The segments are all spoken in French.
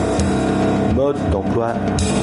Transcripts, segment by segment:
Mode d'emploi.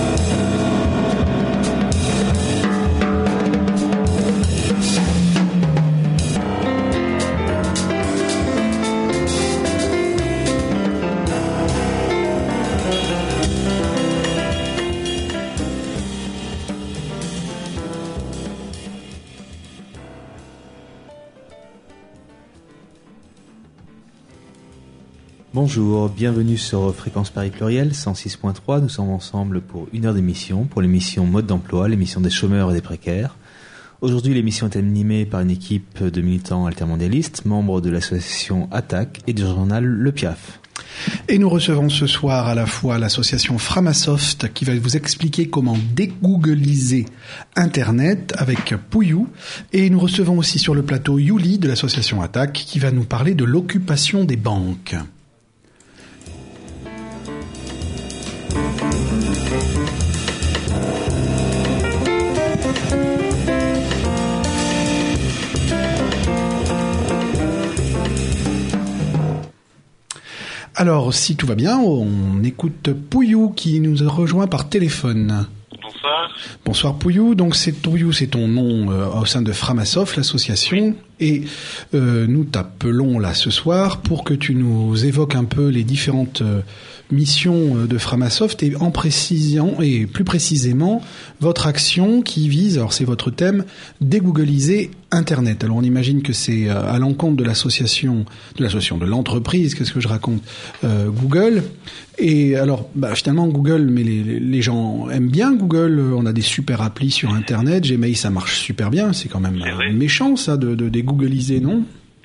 Bonjour, bienvenue sur Fréquence Paris Pluriel 106.3. Nous sommes ensemble pour une heure d'émission, pour l'émission Mode d'emploi, l'émission des chômeurs et des précaires. Aujourd'hui, l'émission est animée par une équipe de militants altermondialistes, membres de l'association Attaque et du journal Le Piaf. Et nous recevons ce soir à la fois l'association Framasoft qui va vous expliquer comment dégoogliser Internet avec Pouillou. Et nous recevons aussi sur le plateau Yuli de l'association Attaque qui va nous parler de l'occupation des banques. Alors, si tout va bien, on écoute Pouillou qui nous a rejoint par téléphone. Bonsoir. Bonsoir Pouillou. Donc Pouillou, c'est ton nom au sein de Framasoft, l'association. Et nous t'appelons là ce soir pour que tu nous évoques un peu les différentes missions de Framasoft et en précisant, et plus précisément, votre action qui vise, alors c'est votre thème, dégoogliser Internet. Alors on imagine que c'est à l'encontre de de l'entreprise, qu'est-ce que je raconte, Google. Et alors, finalement Google, mais les gens aiment bien Google. On a des super applis sur Internet. Gmail, ça marche super bien. C'est quand même méchant ça de dégoogliser, non?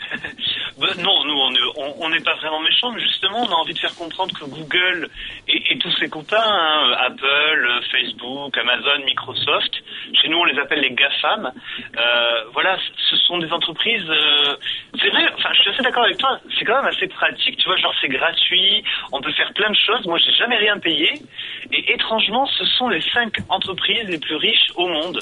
Non, nous on n'est pas vraiment méchants, mais justement on a envie de faire comprendre que Google et tous ses copains, Apple, Facebook, Amazon, Microsoft, chez nous on les appelle les GAFAM, voilà, ce sont des entreprises, c'est vrai, enfin je suis assez d'accord avec toi, c'est quand même assez pratique, tu vois, genre c'est gratuit, on peut faire plein de choses, moi j'ai jamais rien payé, et étrangement ce sont les 5 entreprises les plus riches au monde,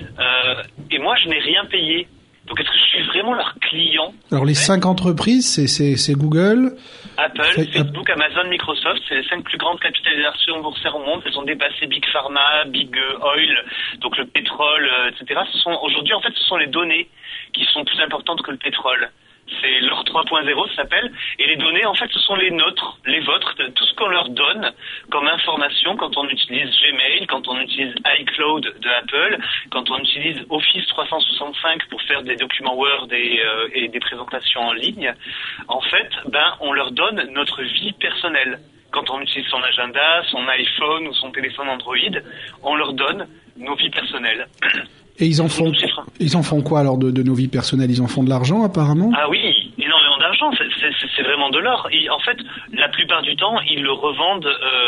et moi je n'ai rien payé. Donc est-ce que je suis vraiment leur client? Alors les 5 entreprises, c'est Google, Apple, Facebook, Amazon, Microsoft, c'est les 5 plus grandes capitalisations boursières au monde. Elles ont dépassé Big Pharma, Big Oil, donc le pétrole, etc. Aujourd'hui, en fait, ce sont les données qui sont plus importantes que le pétrole. C'est leur 3.0, ça s'appelle. Et les données, en fait, ce sont les nôtres, les vôtres, tout ce qu'on leur donne comme information quand on utilise Gmail, quand on utilise iCloud de Apple, quand on utilise Office 365 pour faire des documents Word et des présentations en ligne. En fait, on leur donne notre vie personnelle. Quand on utilise son agenda, son iPhone ou son téléphone Android, on leur donne nos vies personnelles. Et ils en font quoi alors de nos vies personnelles? Ils en font de l'argent apparemment? Ah oui, énormément d'argent, c'est vraiment de l'or. Et en fait, la plupart du temps, ils le revendent,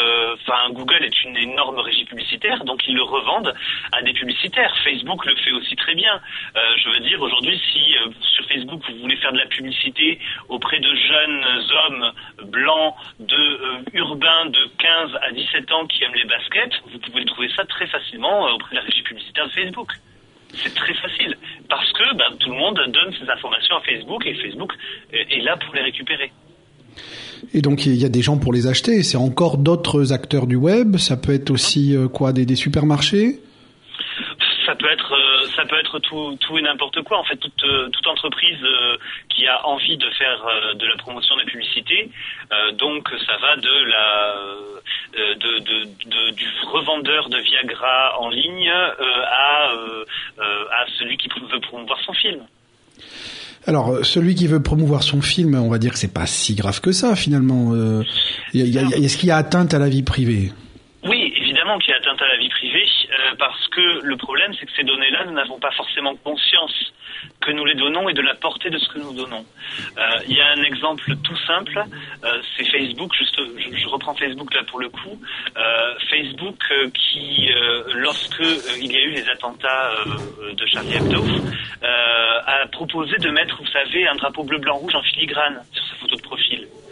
Google est une énorme régie publicitaire, donc ils le revendent à des publicitaires. Facebook le fait aussi très bien. Je veux dire, aujourd'hui, si sur Facebook, vous voulez faire de la publicité auprès de jeunes hommes blancs, urbains de 15 à 17 ans qui aiment les baskets, vous pouvez trouver ça très facilement auprès de la régie publicitaire de Facebook. C'est très facile, parce que tout le monde donne ses informations à Facebook, et Facebook est là pour les récupérer. Et donc il y a des gens pour les acheter, c'est encore d'autres acteurs du web, ça peut être aussi des supermarchés? Ça peut être tout et n'importe quoi. En fait, toute entreprise qui a envie de faire de la promotion de la publicité, donc ça va du revendeur de Viagra en ligne à celui qui veut promouvoir son film. Alors, celui qui veut promouvoir son film, on va dire que c'est pas si grave que ça, finalement. Est-ce qu'il y a atteinte à la vie privée? Oui, évidemment qu'il y a atteinte à la vie privée, parce que le problème, c'est que ces données-là, nous n'avons pas forcément conscience que nous les donnons et de la portée de ce que nous donnons. Il y a un exemple tout simple, c'est Facebook, je reprends Facebook là pour le coup, Facebook qui, lorsque il y a eu les attentats de Charlie Hebdo, a proposé de mettre, vous savez, un drapeau bleu-blanc-rouge en filigrane sur sa photo de profil.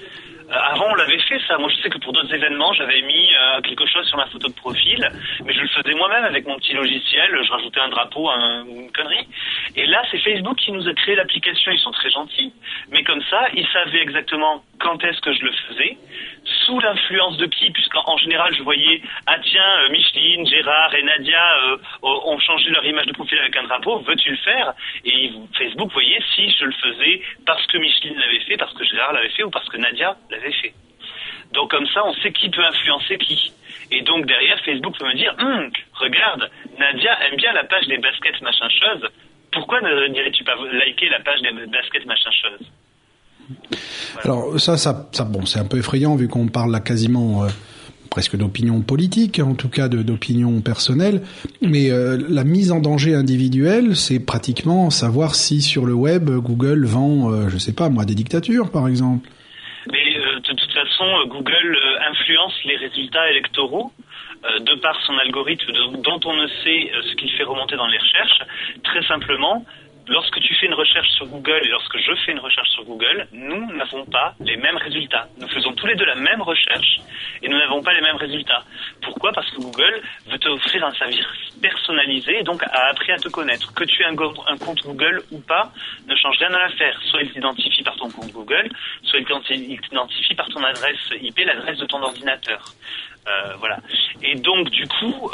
Avant, on l'avait fait, ça. Moi, je sais que pour d'autres événements, j'avais mis quelque chose sur ma photo de profil, mais je le faisais moi-même avec mon petit logiciel. Je rajoutais un drapeau, une connerie. Et là, c'est Facebook qui nous a créé l'application. Ils sont très gentils. Mais comme ça, ils savaient exactement quand est-ce que je le faisais, sous l'influence de qui, puisqu'en général, je voyais, Micheline, Gérard et Nadia ont changé leur image de profil avec un drapeau. Veux-tu le faire? Et Facebook voyait si je le faisais parce que Micheline l'avait fait, parce que Gérard l'avait fait ou parce que Nadia l'avait fait. Donc comme ça, on sait qui peut influencer qui. Et donc derrière, Facebook peut me dire, regarde, Nadia aime bien la page des baskets machin chose. Pourquoi ne dirais-tu pas liker la page des baskets machin chose? Voilà. Alors ça, bon, c'est un peu effrayant vu qu'on parle là quasiment presque d'opinion politique, en tout cas d'opinion personnelle. Mais la mise en danger individuelle, c'est pratiquement savoir si sur le web Google vend, je sais pas moi, des dictatures par exemple. Mais de toute façon, Google influence les résultats électoraux de par son algorithme dont on ne sait ce qu'il fait remonter dans les recherches. Très simplement, lorsque tu fais une recherche sur Google et lorsque je fais une recherche sur Google, nous n'avons pas les mêmes résultats. Nous faisons tous les deux la même recherche et nous n'avons pas les mêmes résultats. Pourquoi? Parce que Google veut t'offrir un service personnalisé et donc a appris à te connaître. Que tu aies un compte Google ou pas ne change rien à l'affaire. Soit il t'identifie par ton compte Google, soit il t'identifie par ton adresse IP, l'adresse de ton ordinateur. Voilà. Et donc du coup,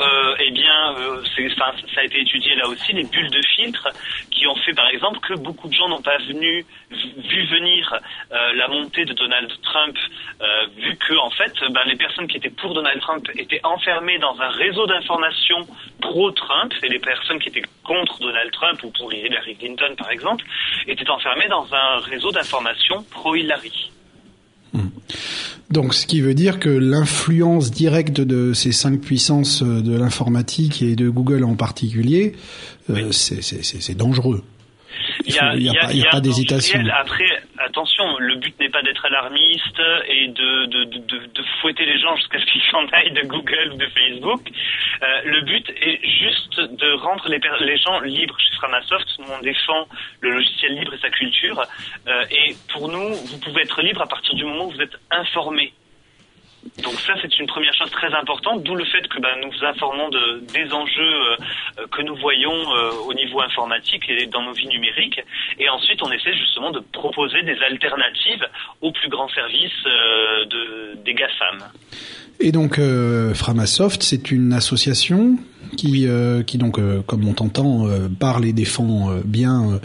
ça a été étudié là aussi, les bulles de filtre qui ont fait par exemple que beaucoup de gens n'ont pas vu venir la montée de Donald Trump, vu que en fait, les personnes qui étaient pour Donald Trump étaient enfermées dans un réseau d'information pro-Trump, et les personnes qui étaient contre Donald Trump ou pour Hillary Clinton par exemple étaient enfermées dans un réseau d'information pro-Hillary. Donc, ce qui veut dire que l'influence directe de ces 5 puissances de l'informatique et de Google en particulier, oui. C'est dangereux. Il n'y a pas d'hésitation. Après, attention, le but n'est pas d'être alarmiste et de fouetter les gens jusqu'à ce qu'ils s'en aillent de Google ou de Facebook. Le but est juste de rendre les gens libres. Chez Framasoft, nous on défend le logiciel libre et sa culture. Et pour nous, vous pouvez être libre à partir du moment où vous êtes informé. Donc ça, c'est une première chose très importante, d'où le fait que nous informons des enjeux que nous voyons au niveau informatique et dans nos vies numériques. Et ensuite, on essaie justement de proposer des alternatives aux plus grands services des GAFAM. Et donc, Framasoft, c'est une association qui donc, comme on t'entend, parle et défend bien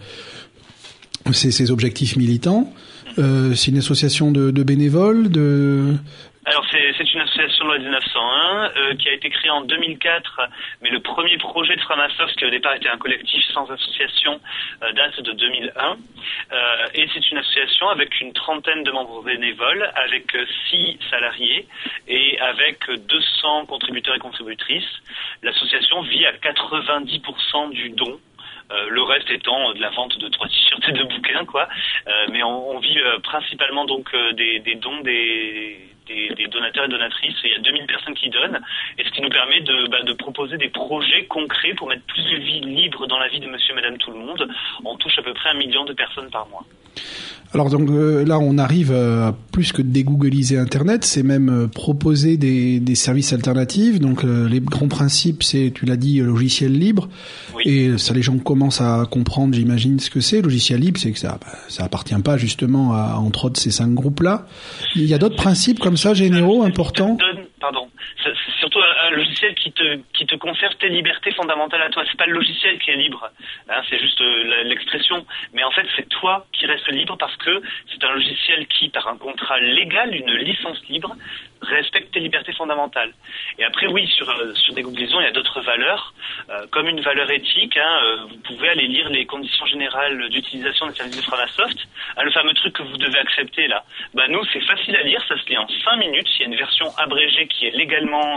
ses objectifs militants. C'est une association de bénévoles, Alors c'est une association de loi 1901 qui a été créée en 2004, mais le premier projet de Framasoft, qui au départ était un collectif sans association, date de 2001. Et c'est une association avec une trentaine de membres bénévoles, avec 6 salariés et avec 200 contributeurs et contributrices. L'association vit à 90% du don. Le reste étant de la vente de 3 t-shirts et de bouquins, quoi. Mais on vit principalement donc des dons des donateurs et donatrices. Il y a 2000 personnes qui donnent, et ce qui nous permet de proposer des projets concrets pour mettre plus de vie libre dans la vie de monsieur et madame tout le monde. On touche à peu près 1 million de personnes par mois. Alors donc là, on arrive à plus que dégoogliser Internet, c'est même proposer des services alternatifs. Donc les grands principes, c'est, tu l'as dit, logiciel libre. Oui. Et ça, les gens commencent à comprendre, j'imagine, ce que c'est. Logiciel libre, c'est que ça appartient pas justement à, entre autres, ces 5 groupes-là. Il y a d'autres principes comme ça, généraux, importants. C'est surtout un logiciel qui te conserve tes libertés fondamentales à toi. C'est pas le logiciel qui est libre, c'est juste l'expression. Mais en fait, c'est toi qui restes libre parce que c'est un logiciel qui, par un contrat légal, une licence libre, respecte tes libertés fondamentales. Et après, oui, sur Dégooglisons, il y a d'autres valeurs, comme une valeur éthique. Vous pouvez aller lire les conditions générales d'utilisation des services de Framasoft, le fameux truc que vous devez accepter là. Nous, c'est facile à lire, ça se lit en 5 minutes. Il y a une version abrégée qui est légalement,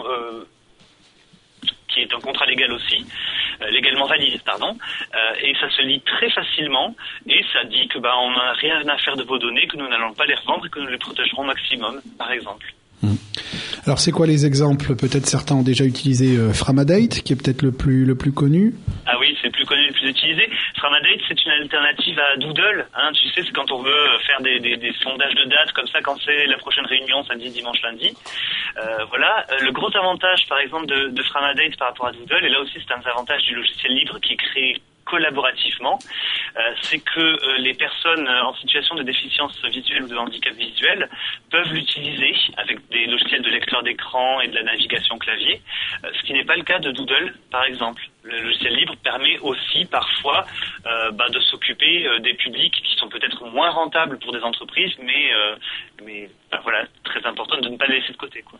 qui est un contrat légal aussi, légalement valide, pardon, et ça se lit très facilement, et ça dit que on n'a rien à faire de vos données, que nous n'allons pas les revendre et que nous les protégerons au maximum, par exemple. Alors c'est quoi les exemples? Peut-être certains ont déjà utilisé Framadate, qui est peut-être le plus connu. Ah oui, c'est le plus connu, le plus utilisé. Framadate, c'est une alternative à Doodle. Tu sais, c'est quand on veut faire des sondages de dates, comme ça, quand c'est la prochaine réunion, samedi, dimanche, lundi. Voilà. Le gros avantage, par exemple, de Framadate par rapport à Doodle, et là aussi c'est un des avantages du logiciel libre qui est créé collaborativement, c'est que les personnes en situation de déficience visuelle ou de handicap visuel peuvent l'utiliser avec des logiciels de lecteur d'écran et de la navigation clavier, ce qui n'est pas le cas de Doodle, par exemple. Le logiciel libre permet aussi parfois de s'occuper des publics qui sont peut-être moins rentables pour des entreprises, mais voilà, très important de ne pas les laisser de côté, quoi.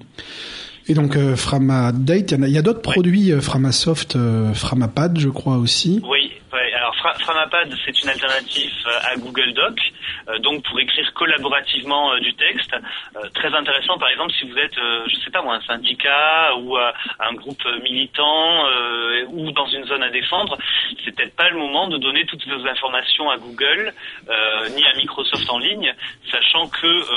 Et donc Framadate, il y a d'autres produits, Framasoft, Framapad, je crois aussi. Oui. Alors Framapad, c'est une alternative à Google Doc, donc pour écrire collaborativement du texte. Très intéressant, par exemple, si vous êtes, un syndicat ou un groupe militant ou dans une zone à défendre, c'est peut-être pas le moment de donner toutes vos informations à Google ni à Microsoft en ligne, sachant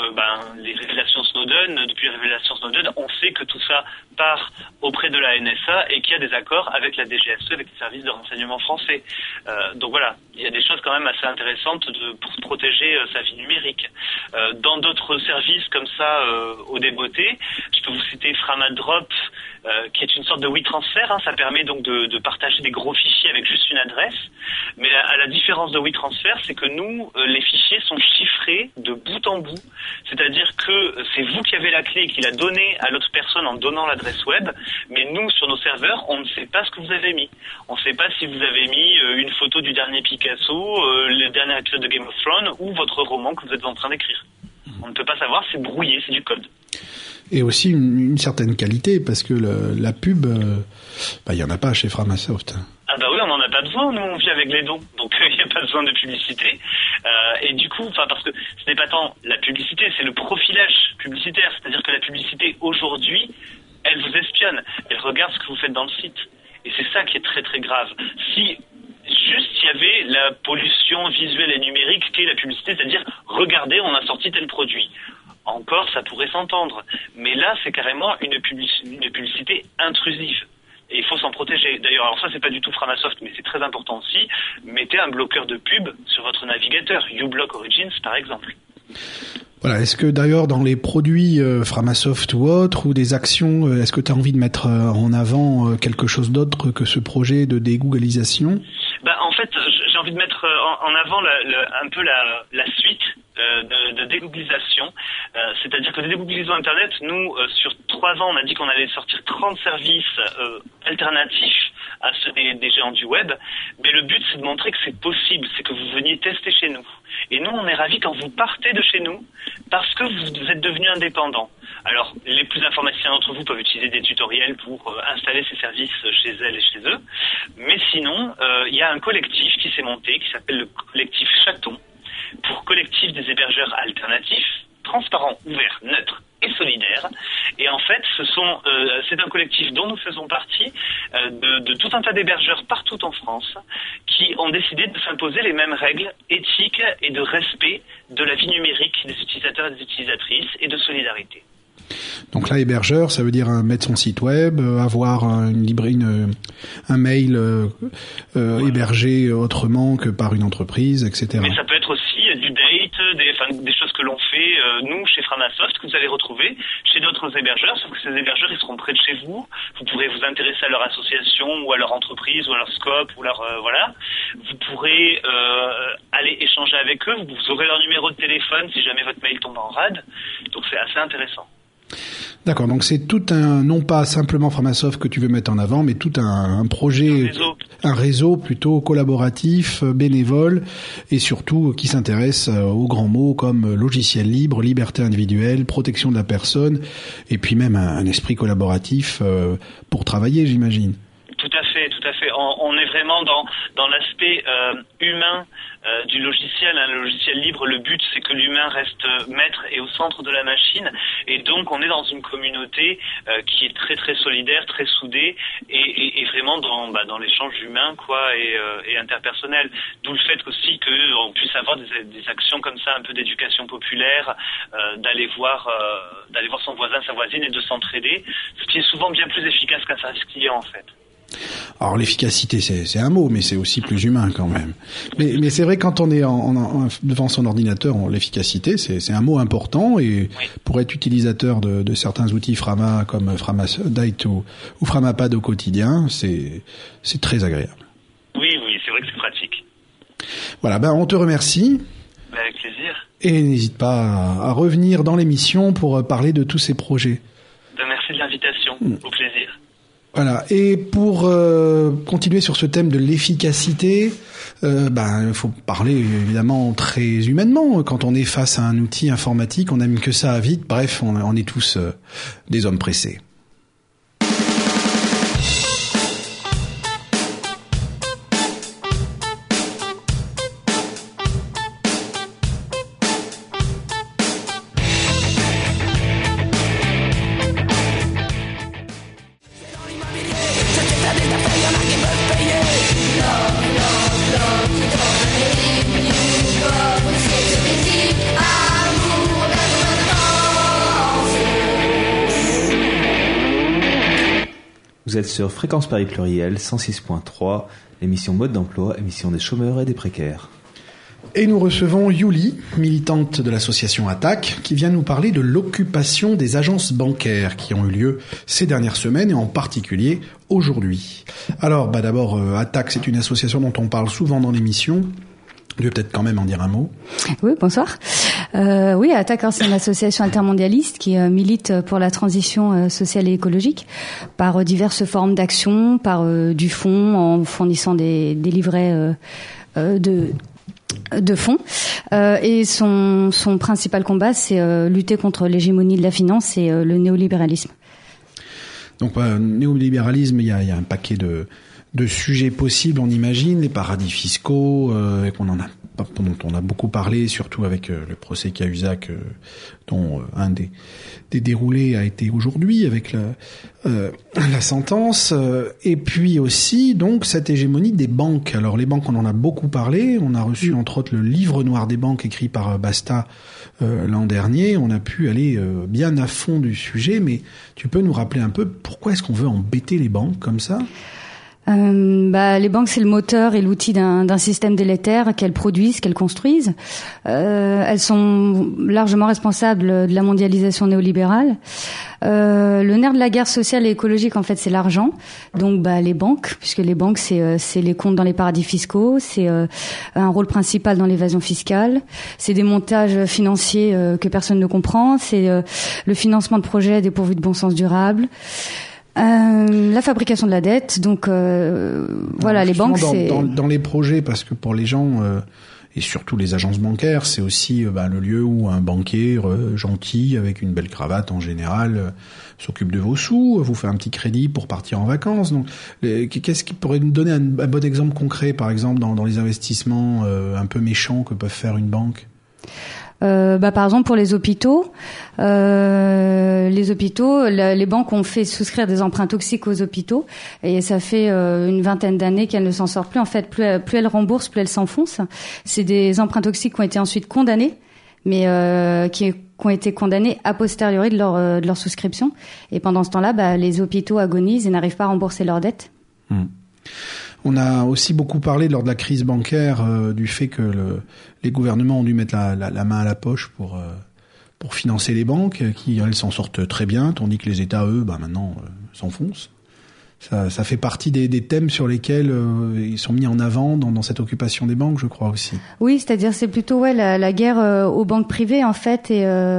que les révélations Snowden, depuis les révélations Snowden, on sait que tout ça part auprès de la NSA et qu'il y a des accords avec la DGSE, avec les services de renseignement français. Donc voilà, il y a des choses quand même assez intéressantes pour protéger sa vie numérique. Dans d'autres services comme ça, au débeauté, je peux vous citer Framadrop, qui est une sorte de WeTransfer. Ça permet donc de partager des gros fichiers avec juste une adresse. Mais à la différence de WeTransfer, c'est que nous, les fichiers sont chiffrés de bout en bout. C'est-à-dire que c'est vous qui avez la clé et qui l'a donnée à l'autre personne en donnant l'adresse web. Mais nous, sur nos serveurs, on ne sait pas ce que vous avez mis. On ne sait pas si vous avez mis une photo du dernier Picasso, le dernier épisode de Game of Thrones ou votre roman que vous êtes en train d'écrire. On ne peut pas savoir, c'est brouillé, c'est du code. Et aussi une certaine qualité, parce que la pub, il y en a pas chez Framasoft. Ah bah oui, on n'en a pas besoin, nous on vit avec les dons, donc il n'y a pas besoin de publicité. Et du coup, parce que ce n'est pas tant la publicité, c'est le profilage publicitaire, c'est-à-dire que la publicité aujourd'hui, elle vous espionne, elle regarde ce que vous faites dans le site. Et c'est ça qui est très très grave. Si juste il y avait la pollution visuelle et numérique qu'est la publicité, c'est-à-dire regardez, on a sorti tel produit. Encore, ça pourrait s'entendre. Mais là, c'est carrément une publicité intrusive. Et il faut s'en protéger. D'ailleurs, alors ça, c'est pas du tout Framasoft, mais c'est très important aussi. Mettez un bloqueur de pub sur votre navigateur, uBlock Origins, par exemple. Voilà. Est-ce que d'ailleurs, dans les produits Framasoft ou autres, ou des actions, est-ce que tu as envie de mettre en avant quelque chose d'autre que ce projet de dégooglisation ? En fait, j'ai envie de mettre en avant un peu la suite de dégooglisation. C'est-à-dire que dégooglisons Internet, nous, sur 3 ans, on a dit qu'on allait sortir 30 services alternatifs à ceux des géants du web. Mais le but, c'est de montrer que c'est possible, c'est que vous veniez tester chez nous. Et nous, on est ravis quand vous partez de chez nous parce que vous êtes devenus indépendants. Alors, les plus informaticiens d'entre vous peuvent utiliser des tutoriels pour installer ces services chez elles et chez eux. Mais sinon, il y a un collectif qui s'est monté, qui s'appelle le collectif Chaton, pour collectif des hébergeurs alternatifs, transparents, ouverts, neutres et solidaires. Et en fait, c'est un collectif dont nous faisons partie, de tout un tas d'hébergeurs partout en France, qui ont décidé de s'imposer les mêmes règles éthiques et de respect de la vie numérique des utilisateurs et des utilisatrices et de solidarité. Donc là, hébergeur, ça veut dire mettre son site web, avoir un mail hébergé autrement que par une entreprise, etc. Mais ça peut être aussi du date, des choses que l'on fait, nous, chez Framasoft, que vous allez retrouver chez d'autres hébergeurs, sauf que ces hébergeurs, ils seront près de chez vous. Vous pourrez vous intéresser à leur association ou à leur entreprise ou à leur scope ou leur... voilà. Vous pourrez aller échanger avec eux. Vous aurez leur numéro de téléphone si jamais votre mail tombe en rade. Donc c'est assez intéressant. D'accord, donc c'est tout non pas simplement Framasoft que tu veux mettre en avant, mais tout un projet, un réseau plutôt collaboratif, bénévole, et surtout qui s'intéresse aux grands mots comme logiciel libre, liberté individuelle, protection de la personne, et puis même un esprit collaboratif pour travailler, j'imagine. Tout à fait. à fait. On est vraiment dans l'aspect humain du logiciel. Le logiciel libre, le but c'est que l'humain reste maître et au centre de la machine. Et donc on est dans une communauté qui est très très solidaire, très soudée et vraiment dans l'échange humain et interpersonnel. D'où le fait aussi qu'on puisse avoir des actions comme ça, un peu d'éducation populaire, d'aller voir son voisin, sa voisine et de s'entraider, ce qui est souvent bien plus efficace qu'un service client en fait. Alors l'efficacité, c'est un mot, mais c'est aussi plus humain quand même. Mais c'est vrai, quand on est devant son ordinateur, l'efficacité, c'est un mot important, et pour être utilisateur de certains outils Frama comme Framadite ou Framapad au quotidien, c'est très agréable. Oui, c'est vrai que c'est pratique. Voilà, on te remercie. Avec plaisir. Et n'hésite pas à revenir dans l'émission pour parler de tous ces projets. Merci de l'invitation, au plaisir. Voilà. Et pour continuer sur ce thème de l'efficacité, il faut parler évidemment très humainement. Quand on est face à un outil informatique, on n'aime que ça à vite. Bref, on est tous des hommes pressés. Vous êtes sur Fréquence Paris Pluriel 106.3, l'émission Mode d'emploi, émission des chômeurs et des précaires. Et nous recevons Yuli, militante de l'association Attaque, qui vient nous parler de l'occupation des agences bancaires qui ont eu lieu ces dernières semaines et en particulier aujourd'hui. Alors, d'abord, Attaque, c'est une association dont on parle souvent dans l'émission. Tu veux peut-être quand même en dire un mot? Oui, bonsoir. Oui, Attaque, c'est une association intermondialiste qui milite pour la transition sociale et écologique par diverses formes d'action, par du fonds en fournissant des livrets de fonds. Et son principal combat, c'est lutter contre l'hégémonie de la finance et le néolibéralisme. Donc, néolibéralisme, il y a un paquet de sujets possibles, on imagine, les paradis fiscaux, dont on a beaucoup parlé, surtout avec le procès Cahuzac, dont un des déroulés a été aujourd'hui avec la sentence, et puis aussi donc cette hégémonie des banques. Alors les banques, on en a beaucoup parlé, on a reçu entre autres le livre noir des banques écrit par Basta l'an dernier, on a pu aller bien à fond du sujet, mais tu peux nous rappeler un peu pourquoi est-ce qu'on veut embêter les banques comme ça? Les banques, c'est le moteur et l'outil d'un système délétère qu'elles produisent, qu'elles construisent. Elles sont largement responsables de la mondialisation néolibérale. Le nerf de la guerre sociale et écologique, en fait, c'est l'argent. Donc, les banques, puisque les banques, c'est les comptes dans les paradis fiscaux, c'est un rôle principal dans l'évasion fiscale, c'est des montages financiers que personne ne comprend, c'est le financement de projets dépourvus de bon sens durable. La fabrication de la dette, donc les banques, c'est dans les projets, parce que pour les gens et surtout les agences bancaires, c'est aussi le lieu où un banquier gentil avec une belle cravate en général s'occupe de vos sous, vous fait un petit crédit pour partir en vacances. Donc, qu'est-ce qui pourrait nous donner un bon exemple concret, par exemple dans les investissements un peu méchants que peuvent faire une banque? Par exemple pour les hôpitaux, les banques ont fait souscrire des emprunts toxiques aux hôpitaux et ça fait une vingtaine d'années qu'elles ne s'en sortent plus. En fait, plus elles remboursent, plus elles s'enfoncent. C'est des emprunts toxiques qui ont été ensuite condamnés, mais qui ont été condamnés a posteriori de leur souscription. Et pendant ce temps-là, les hôpitaux agonisent et n'arrivent pas à rembourser leurs dettes. On a aussi beaucoup parlé lors de la crise bancaire du fait que les gouvernements ont dû mettre la main à la poche pour financer les banques, qui elles s'en sortent très bien, tandis que les États, eux, maintenant s'enfoncent. Ça fait partie des thèmes sur lesquels ils sont mis en avant dans cette occupation des banques, je crois aussi. Oui, c'est-à-dire c'est plutôt la guerre aux banques privées en fait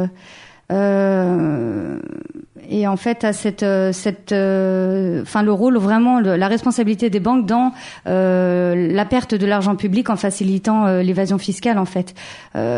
et en fait à le rôle vraiment la responsabilité des banques dans la perte de l'argent public en facilitant l'évasion fiscale en fait.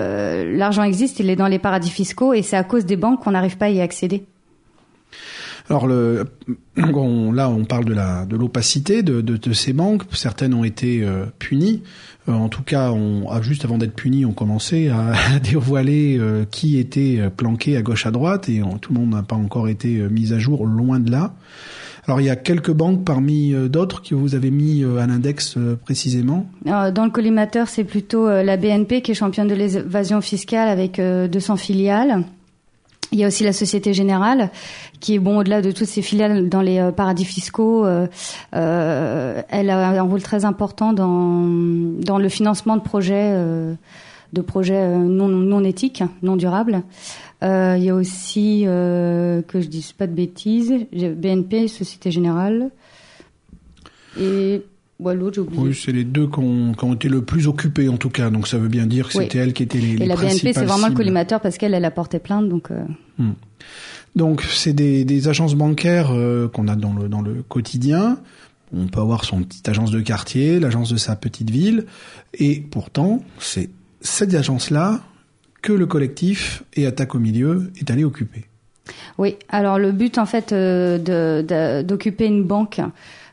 L'argent existe, il est dans les paradis fiscaux et c'est à cause des banques qu'on n'arrive pas à y accéder. Alors on parle de l'opacité de ces banques. Certaines ont été punies. En tout cas, juste avant d'être punies, on commençait à dévoiler qui était planqué à gauche à droite, et tout le monde n'a pas encore été mis à jour, loin de là. Alors il y a quelques banques parmi d'autres que vous avez mis à l'index précisément. Dans le collimateur, c'est plutôt la BNP qui est championne de l'évasion fiscale avec 200 filiales. Il y a aussi la Société Générale qui est au-delà de toutes ses filiales dans les paradis fiscaux. Elle a un rôle très important dans le financement de projets non éthiques, non durables. Il y a aussi, que je dise pas de bêtises, BNP, Société Générale, et l'autre, j'ai oublié. Oui, c'est les deux qui ont été le plus occupés en tout cas, donc ça veut bien dire que c'était elles qui étaient les principales. Et la BNP, c'est vraiment cibles. le collimateur parce qu'elle a porté plainte, donc. Donc c'est des agences bancaires qu'on a dans le quotidien. On peut avoir son petite agence de quartier, l'agence de sa petite ville, et pourtant c'est cette agence-là que le collectif et Attaque au milieu est allé occuper. Oui, alors le but en fait d'occuper une banque,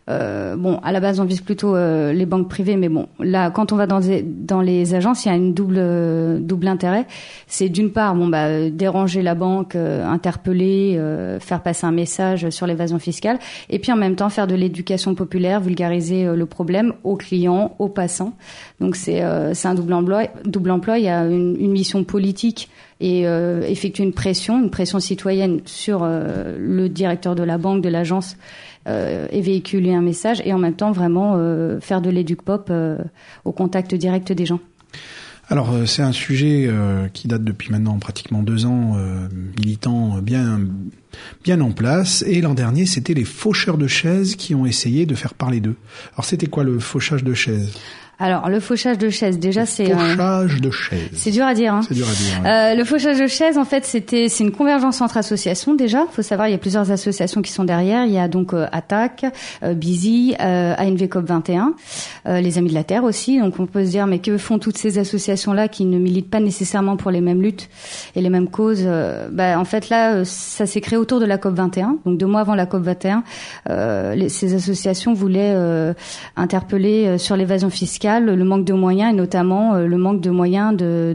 à la base on vise plutôt les banques privées, mais là quand on va dans les agences, il y a une double intérêt. C'est d'une part déranger la banque, interpeller, faire passer un message sur l'évasion fiscale, et puis en même temps faire de l'éducation populaire, vulgariser le problème aux clients, aux passants. Donc c'est un double emploi. Il y a une mission politique et effectuer une pression citoyenne sur le directeur de la banque, de l'agence, et véhiculer un message, et en même temps vraiment faire de l'éduc-pop au contact direct des gens. Alors c'est un sujet qui date depuis maintenant pratiquement 2 ans, militant bien en place, et l'an dernier c'était les faucheurs de chaises qui ont essayé de faire parler d'eux. Alors c'était quoi le fauchage de chaises ? Alors, le fauchage de chaises, déjà, c'est... Fauchage de chaises. C'est dur à dire, hein. C'est dur à dire, ouais. Le fauchage de chaises, en fait, c'est une convergence entre associations, déjà. Faut savoir, il y a plusieurs associations qui sont derrière. Il y a donc Attaque, Busy, ANV COP21, les Amis de la Terre aussi. Donc, on peut se dire, mais que font toutes ces associations-là qui ne militent pas nécessairement pour les mêmes luttes et les mêmes causes? En fait, là, ça s'est créé autour de la COP21. Donc, 2 mois avant la COP21, ces associations voulaient interpeller sur l'évasion fiscale, le manque de moyens, et notamment le manque de moyens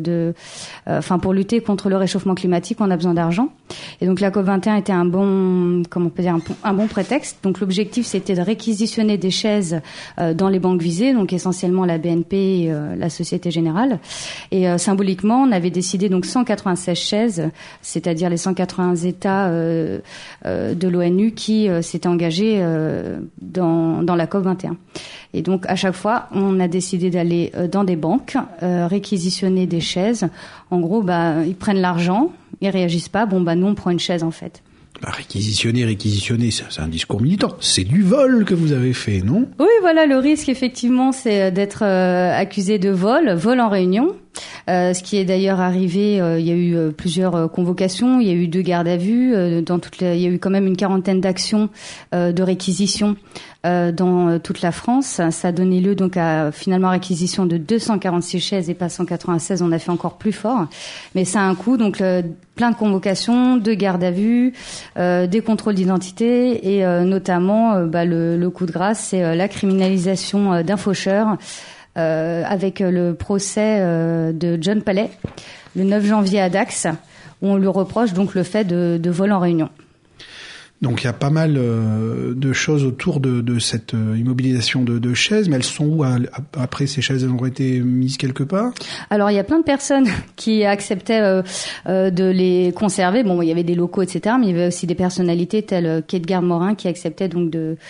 pour lutter contre le réchauffement climatique. On a besoin d'argent, et donc la COP21 était un bon prétexte. Donc l'objectif, c'était de réquisitionner des chaises dans les banques visées, donc essentiellement la BNP et la Société Générale, et symboliquement on avait décidé donc 196 chaises, c'est-à-dire les 180 États de l'ONU qui s'étaient engagés dans la COP21. Et donc, à chaque fois, on a décidé d'aller dans des banques, réquisitionner des chaises. En gros, ils prennent l'argent, ils réagissent pas. Nous, on prend une chaise, en fait. Réquisitionner, c'est un discours militant. C'est du vol que vous avez fait, non ? Oui, voilà, le risque, effectivement, c'est d'être accusé de vol en réunion. Ce qui est d'ailleurs arrivé, il y a eu plusieurs convocations, il y a eu 2 gardes à vue, il y a eu quand même une 40aine d'actions de réquisition dans toute la France. Ça a donné lieu donc à finalement réquisition de 246 chaises et pas 196. On a fait encore plus fort, mais ça a un coût. Donc plein de convocations, 2 gardes à vue, des contrôles d'identité, et notamment le coup de grâce, c'est la criminalisation d'un faucheur. Avec le procès de John Palais le 9 janvier à Dax, où on lui reproche donc le fait de vol en réunion. Donc il y a pas mal de choses autour de cette immobilisation de chaises, mais elles sont où après ces chaises? Elles ont été mises quelque part? Alors il y a plein de personnes qui acceptaient de les conserver. Il y avait des locaux, etc., mais il y avait aussi des personnalités telles qu'Edgar Morin qui acceptaient donc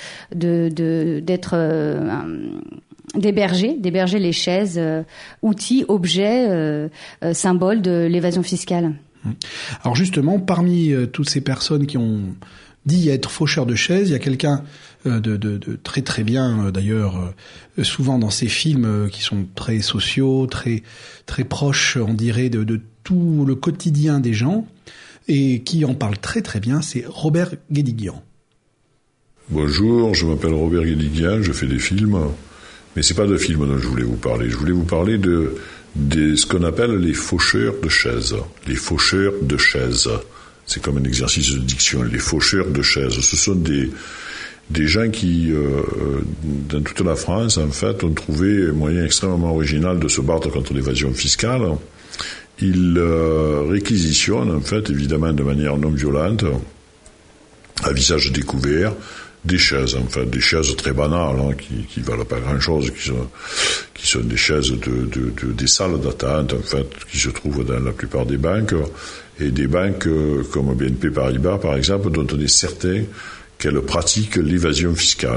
d'être d'héberger les chaises, outils, objets, symboles de l'évasion fiscale. Alors justement, parmi toutes ces personnes qui ont dit être faucheurs de chaises, il y a quelqu'un de très très bien, d'ailleurs, souvent dans ces films qui sont très sociaux, très très proches, on dirait, de tout le quotidien des gens, et qui en parle très très bien, c'est Robert Guédiguian. Bonjour, je m'appelle Robert Guédiguian, je fais des films. Mais c'est pas de film dont je voulais vous parler. Je voulais vous parler de ce qu'on appelle les faucheurs de chaises. Les faucheurs de chaises. C'est comme un exercice de diction. Les faucheurs de chaises, ce sont des gens qui, dans toute la France, en fait, ont trouvé un moyen extrêmement original de se battre contre l'évasion fiscale. Ils réquisitionnent, en fait, évidemment de manière non violente, à visage découvert, des chaises, en fait, des chaises très banales, qui valent pas grand-chose, qui sont des chaises des salles d'attente, en fait, qui se trouvent dans la plupart des banques, et des banques comme BNP Paribas, par exemple, dont on est certain qu'elles pratiquent l'évasion fiscale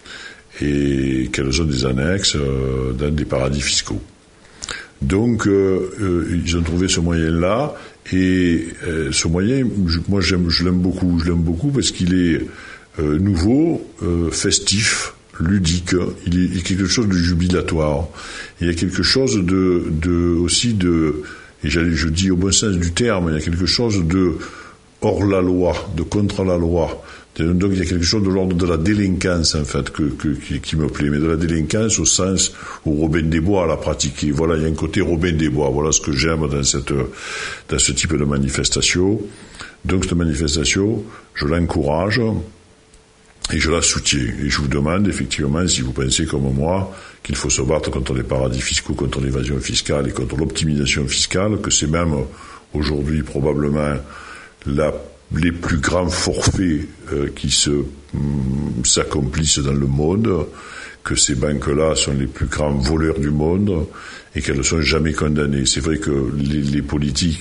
et qu'elles ont des annexes dans des paradis fiscaux. Donc, ils ont trouvé ce moyen-là, et ce moyen, moi, je l'aime beaucoup parce qu'il est nouveau, festif, ludique. Il y a quelque chose de jubilatoire. Il y a quelque chose aussi de, et je dis au bon sens du terme, il y a quelque chose de hors la loi, de contre la loi. Donc il y a quelque chose de l'ordre de la délinquance, en fait, qui me plaît, mais de la délinquance au sens où Robin des Bois l'a pratiqué. Voilà, il y a un côté Robin des Bois. Voilà ce que j'aime dans ce type de manifestation. Donc cette manifestation, je l'encourage et je la soutiens. Et je vous demande effectivement, si vous pensez comme moi qu'il faut se battre contre les paradis fiscaux, contre l'évasion fiscale et contre l'optimisation fiscale, que c'est même aujourd'hui probablement les plus grands forfaits qui s'accomplissent dans le monde, que ces banques-là sont les plus grands voleurs du monde et qu'elles ne sont jamais condamnées. C'est vrai que les politiques,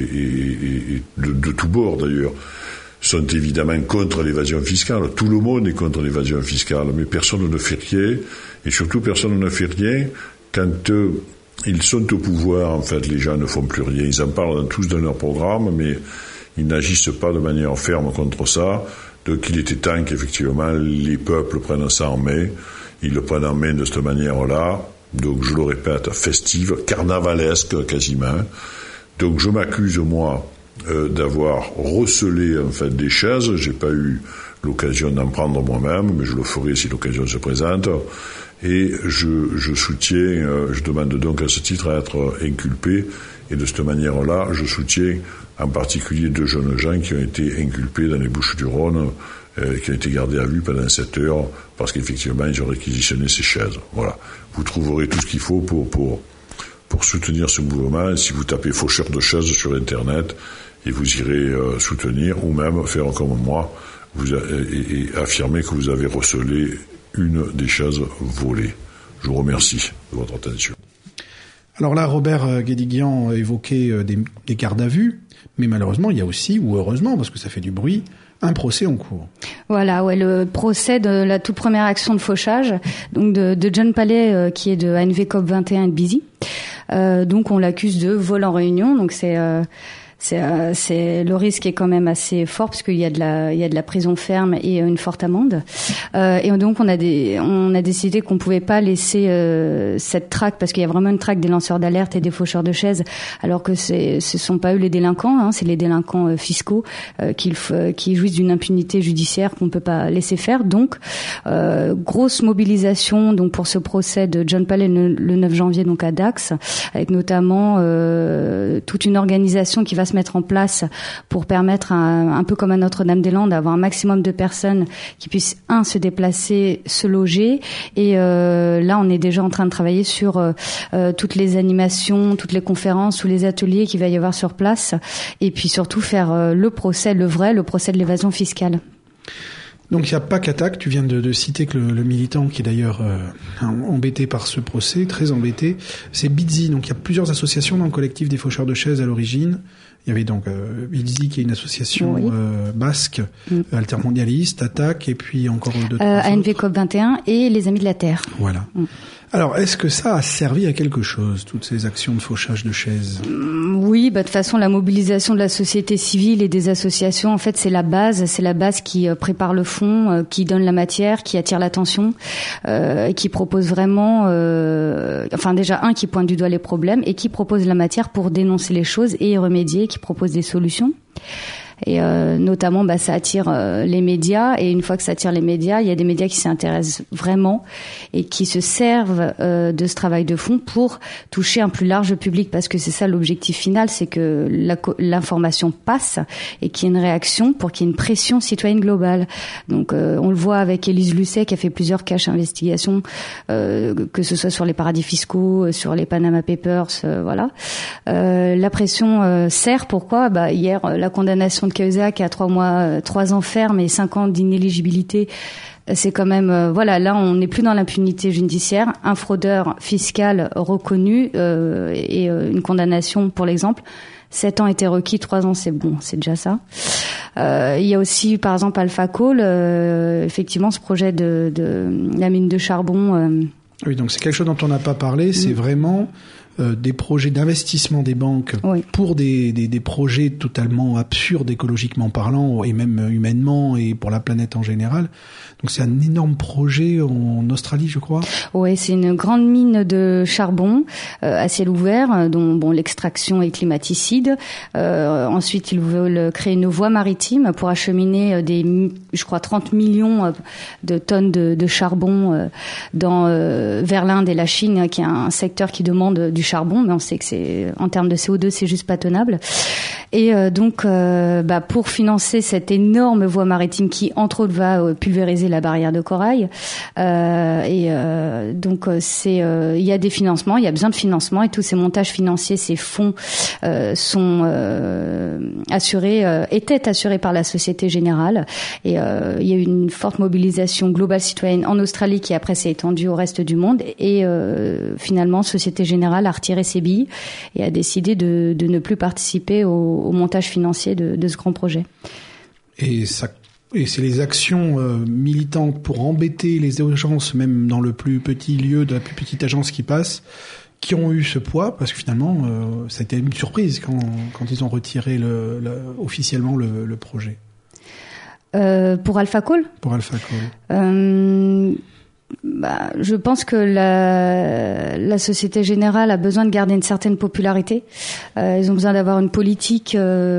et de tous bords d'ailleurs, sont évidemment contre l'évasion fiscale. Tout le monde est contre l'évasion fiscale, mais personne ne fait rien, et surtout personne ne fait rien quand ils sont au pouvoir. En fait, les gens ne font plus rien. Ils en parlent tous dans leur programme, mais ils n'agissent pas de manière ferme contre ça. Donc il était temps qu'effectivement les peuples prennent ça en main. Ils le prennent en main de cette manière-là. Donc je le répète, festive, carnavalesque quasiment. Donc je m'accuse, moi, d'avoir recelé en fait des chaises. J'ai pas eu l'occasion d'en prendre moi-même, mais je le ferai si l'occasion se présente. Et je soutiens, je demande donc à ce titre à être inculpé. Et de cette manière-là, je soutiens en particulier 2 jeunes gens qui ont été inculpés dans les Bouches-du-Rhône, qui ont été gardés à vue pendant 7 heures, parce qu'effectivement, ils ont réquisitionné ces chaises. Voilà. Vous trouverez tout ce qu'il faut pour soutenir ce mouvement. Si vous tapez faucheur de chaises sur Internet, et vous irez soutenir, ou même faire comme moi, et affirmer que vous avez recelé une des chaises volées. Je vous remercie de votre attention. Alors là, Robert Guédiguian évoquait des gardes à vue, mais malheureusement, il y a aussi, ou heureusement, parce que ça fait du bruit, un procès en cours. Voilà, ouais, le procès de la toute première action de fauchage, donc de John Palais, qui est de ANV COP 21 et de Bizy. Donc on l'accuse de vol en réunion, donc c'est le risque est quand même assez fort parce qu'il y a de la prison ferme et une forte amende. Et donc on a décidé qu'on pouvait pas laisser cette traque, parce qu'il y a vraiment une traque des lanceurs d'alerte et des faucheurs de chaises, alors que ce sont pas eux les délinquants, hein, c'est les délinquants fiscaux qui jouissent d'une impunité judiciaire qu'on peut pas laisser faire. Donc grosse mobilisation donc pour ce procès de John Palais le 9 janvier donc à Dax, avec notamment toute une organisation qui va se mettre en place pour permettre un peu comme à Notre-Dame-des-Landes d'avoir un maximum de personnes qui puissent se déplacer, se loger, et là on est déjà en train de travailler sur toutes les animations, toutes les conférences, tous les ateliers qu'il va y avoir sur place, et puis surtout faire le procès de l'évasion fiscale. Donc il n'y a pas qu'Attaque, tu viens de citer que le militant qui est d'ailleurs embêté par ce procès, très embêté, c'est Bizy. Donc il y a plusieurs associations dans le collectif des faucheurs de chaises à l'origine. Il y avait donc Bizy qui est une association basque, altermondialiste, Attaque, et puis encore d'autres. ANV COP 21 et les Amis de la Terre. Voilà. Alors, est-ce que ça a servi à quelque chose, toutes ces actions de fauchage de chaises ? Oui, de toute façon, la mobilisation de la société civile et des associations, en fait, c'est la base qui prépare le fond, qui donne la matière, qui attire l'attention, qui propose vraiment, déjà qui pointe du doigt les problèmes et qui propose la matière pour dénoncer les choses et y remédier, qui propose des solutions. Et notamment, ça attire les médias. Et une fois que ça attire les médias, il y a des médias qui s'y intéressent vraiment et qui se servent de ce travail de fond pour toucher un plus large public, parce que c'est ça l'objectif final, c'est que l'information passe et qu'il y ait une réaction pour qu'il y ait une pression citoyenne globale. Donc on le voit avec Élise Lucet qui a fait plusieurs caches investigations, que ce soit sur les paradis fiscaux, sur les Panama Papers, voilà. La pression sert, pourquoi ? Hier, la condamnation de Cahuzac à 3 ans ferme et 5 ans d'inéligibilité. C'est quand même, là on n'est plus dans l'impunité judiciaire. Un fraudeur fiscal reconnu et une condamnation pour l'exemple. 7 ans étaient requis, 3 ans c'est bon, c'est déjà ça. Il y a aussi par exemple Alpha Coal, effectivement ce projet de la mine de charbon. Oui, donc c'est quelque chose dont on n'a pas parlé, c'est vraiment des projets d'investissement des banques pour des projets totalement absurdes écologiquement parlant et même humainement et pour la planète en général. Donc c'est un énorme projet en Australie, je crois. Oui, c'est une grande mine de charbon à ciel ouvert, dont l'extraction est climaticide. Ensuite, ils veulent créer une voie maritime pour acheminer je crois 30 millions de tonnes de charbon vers l'Inde et la Chine, qui est un secteur qui demande du charbon, mais on sait que en termes de CO2, c'est juste pas tenable. Et donc, pour financer cette énorme voie maritime qui, entre autres, va pulvériser la barrière de corail, donc il y a des financements, il y a besoin de financement, et tous ces montages financiers, ces fonds sont étaient assurés par la Société Générale. Et il y a eu une forte mobilisation globale citoyenne en Australie qui après s'est étendue au reste du monde. Et finalement, Société Générale a retiré ses billes et a décidé de ne plus participer au montage financier de ce grand projet. Et c'est les actions militantes pour embêter les agences, même dans le plus petit lieu de la plus petite agence qui passe, qui ont eu ce poids, parce que finalement, ça a été une surprise quand ils ont retiré officiellement le projet. Pour Alpha Coal ? Pour Alpha Coal. Je pense que la Société Générale a besoin de garder une certaine popularité. Ils ont besoin d'avoir une politique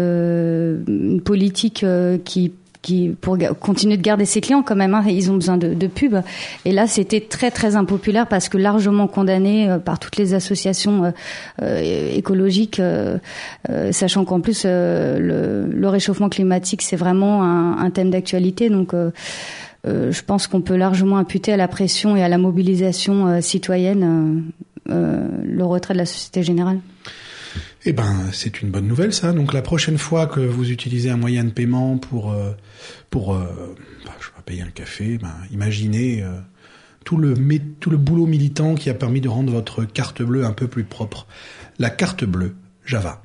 qui pour continuer de garder ses clients quand même, ils ont besoin de pub. Et là, c'était très très impopulaire parce que largement condamné par toutes les associations écologiques, sachant qu'en plus le réchauffement climatique c'est vraiment un thème d'actualité. Donc je pense qu'on peut largement imputer à la pression et à la mobilisation citoyenne le retrait de la Société Générale. Eh c'est une bonne nouvelle, ça. Donc, la prochaine fois que vous utilisez un moyen de paiement pour je sais pas, payer un café, imaginez tout le boulot militant qui a permis de rendre votre carte bleue un peu plus propre. La carte bleue Java.